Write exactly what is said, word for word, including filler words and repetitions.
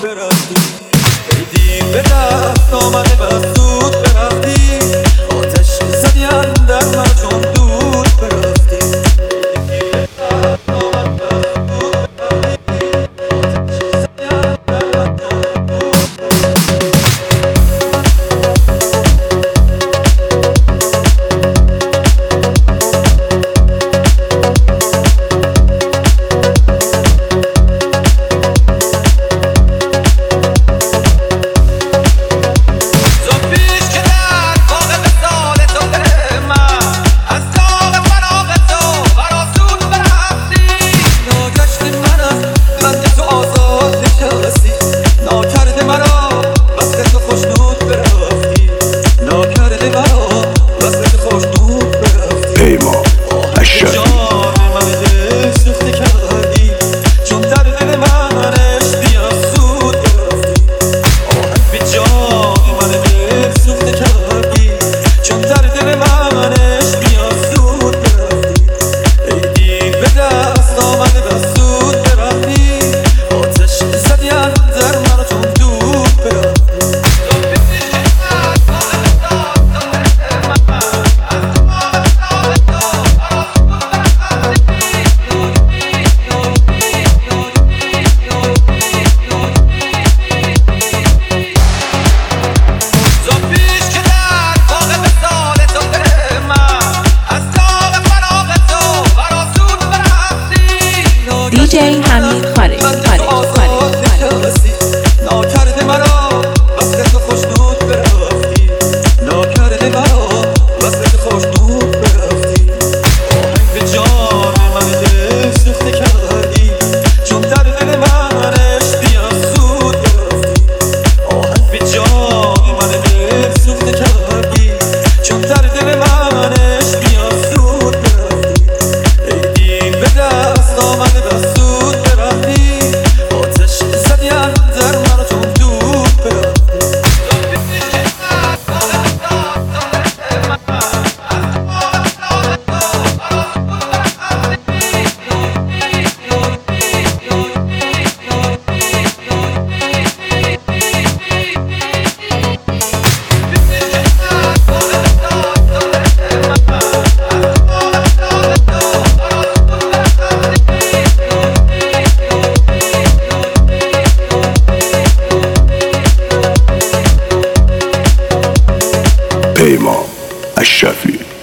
برفتی ای دیر به دست آمده بس زود برفتی آتش زدی اندر من چون دود برفتی پیمان اشرفی دی جی حمید خارج خارج ناکرده مرا بس که تو خوشنود برفتی ناکرده مرا بس که تو خوشنود برفتی آهنگ به جان من دل سوخته کردی چون در دل من عشقی از سود برفتی آهنگ به جان من دل سوخته کردی چون در دل من عشقی از سود برفتی ای دیر به دست آمده بس پیمان اشرفی.